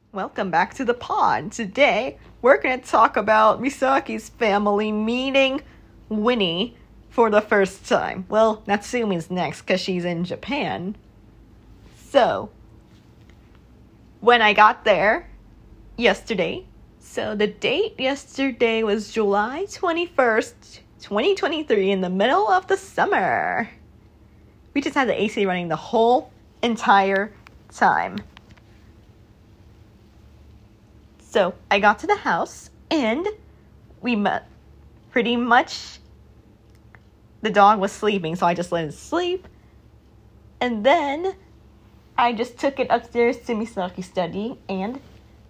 Welcome back to the pod. Today, we're going to talk about Misaki's family meeting Winnie for the first time. Well, Natsumi's next because she's in Japan. So, when I got there yesterday, so the date yesterday was July 21st, 2023, in the middle of the summer. We just had the AC running the whole entire time. So, I got to the house, and we met. Pretty much, the dog was sleeping, so I just let it sleep. And then, I just took it upstairs to Misaki's study, and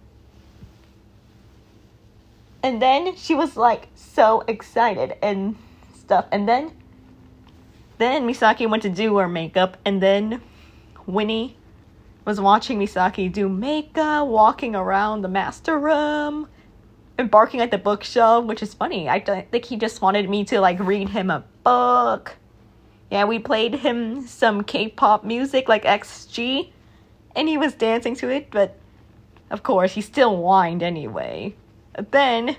then she was, so excited and stuff. And then Misaki went to do her makeup, and then Winnie was watching Misaki do makeup, walking around the master room, and barking at the bookshelf, which is funny. I think he just wanted me to, read him a book. Yeah, we played him some K-pop music, like XG, and he was dancing to it, but, of course, he still whined anyway. Then,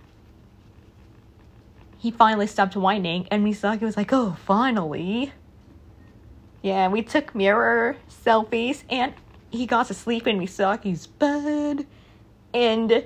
he finally stopped whining, and Misaki was like, oh, finally. Yeah, we took mirror selfies, and he got to sleep in Misaki's bed, and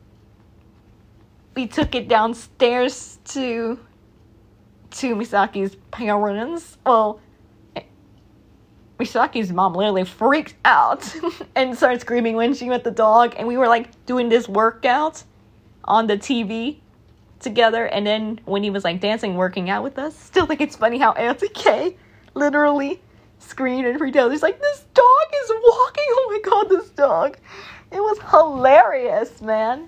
we took it downstairs to Misaki's parents. Well, Misaki's mom literally freaked out and started screaming when she met the dog, and we were, doing this workout on the TV together, and then when he was, dancing, working out with us. Still think it's funny how Auntie Kay literally screamed and freaked out. He's like, this dog is walking. Oh my god, this dog. It was hilarious, man.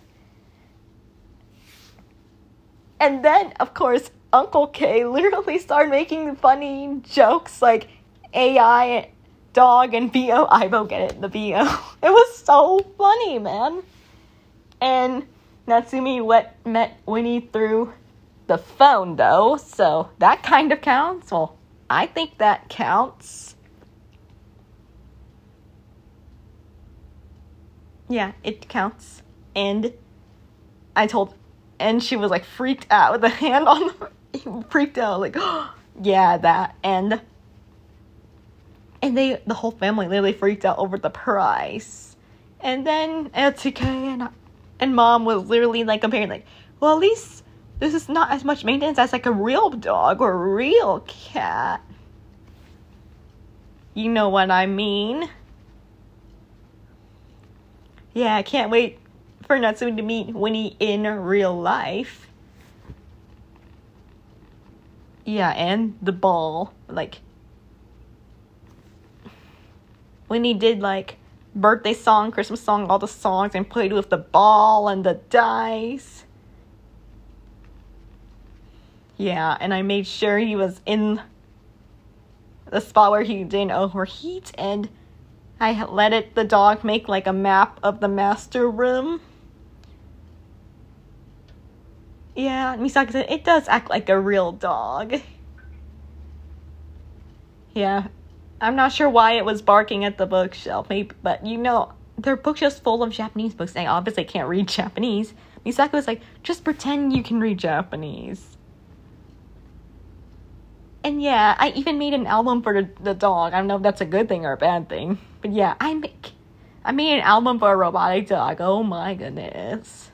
And then, of course, Uncle K literally started making funny jokes like AI, dog, and BO. I don't get it, the BO. It was so funny, man. And Natsumi met Winnie through the phone, though, so that kind of counts. Well, I think that counts. Yeah, it counts. And she was freaked out with the hand on freaked out, oh, yeah, that. And the whole family literally freaked out over the price. And then LTK and Mom was literally comparing, well, at least this is not as much maintenance as a real dog or a real cat. You know what I mean? Yeah, I can't wait for Natsumi to meet Winnie in real life. Yeah, and the ball. Winnie did birthday song, Christmas song, all the songs, and played with the ball and the dice. Yeah, and I made sure he was in the spot where he didn't overheat, and I let the dog make a map of the master room. Yeah, Misaki said it does act like a real dog. Yeah, I'm not sure why it was barking at the bookshelf, maybe, but their bookshelf's full of Japanese books. They obviously can't read Japanese. Misaki was like, just pretend you can read Japanese. And yeah, I even made an album for the dog. I don't know if that's a good thing or a bad thing. But yeah, I made an album for a robotic dog. Oh my goodness.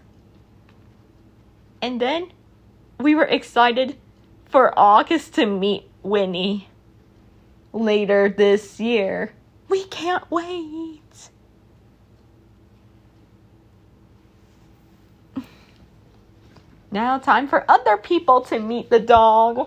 And then we were excited for August to meet Winnie later this year. We can't wait. Now time for other people to meet the dog.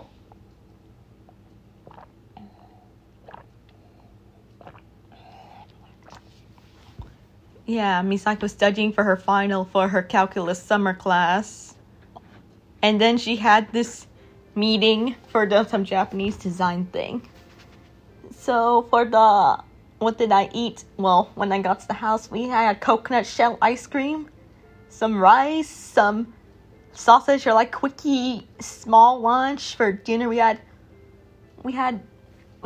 Yeah, Misaki was studying for her final for her calculus summer class. And then she had this meeting for some Japanese design thing. So what did I eat? Well, when I got to the house, we had coconut shell ice cream, some rice, some sausage or quickie small lunch. For dinner we had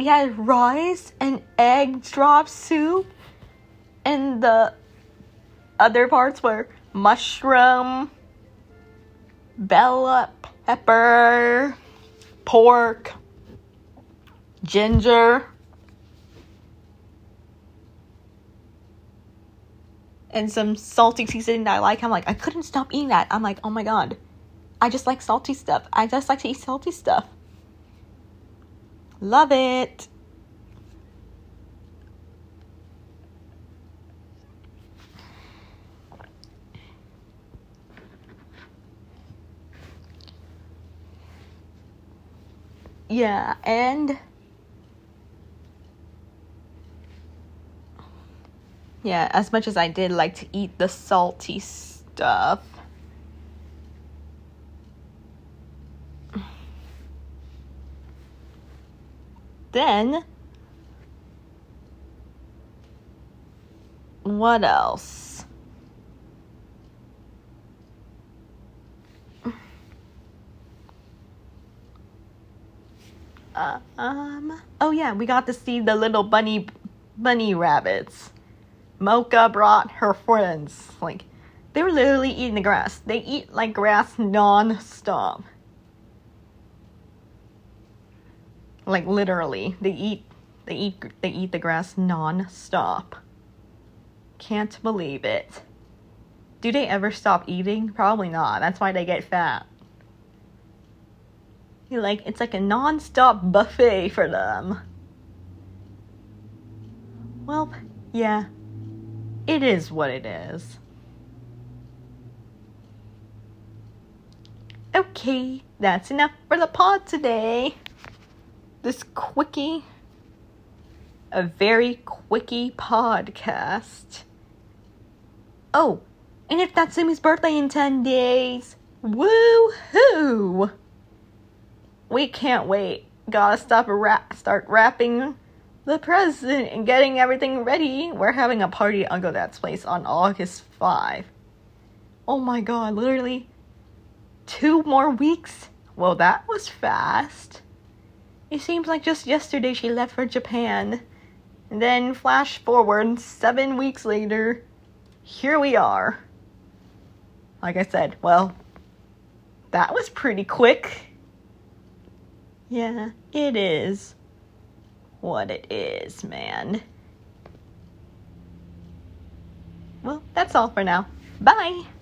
rice and egg drop soup, and the other parts were mushroom, bell pepper, pork, ginger, and some salty seasoning that I like. I'm like, I couldn't stop eating that. I'm like, oh my god. I just like salty stuff. I just like to eat salty stuff. Love it. Yeah, and yeah, as much as I did like to eat the salty stuff, then what else? Oh yeah, we got to see the little bunny rabbits. Mocha brought her friends. Like, they were literally eating the grass. They eat like grass non-stop. Like literally, they eat the grass non-stop. Can't believe it. Do they ever stop eating? Probably not. That's why they get fat. It's like a non-stop buffet for them. Well, yeah. It is what it is. Okay, that's enough for the pod today. This a very quickie podcast. Oh, and it's Natsumi's birthday in 10 days. Woo-hoo! We can't wait. Gotta start wrapping the present and getting everything ready. We're having a party at Uncle Dad's place on August 5. Oh my god, literally 2 more weeks? Well, that was fast. It seems like just yesterday she left for Japan. And then flash forward 7 weeks later, here we are. Like I said, well, that was pretty quick. Yeah, it is what it is, man. Well, that's all for now. Bye!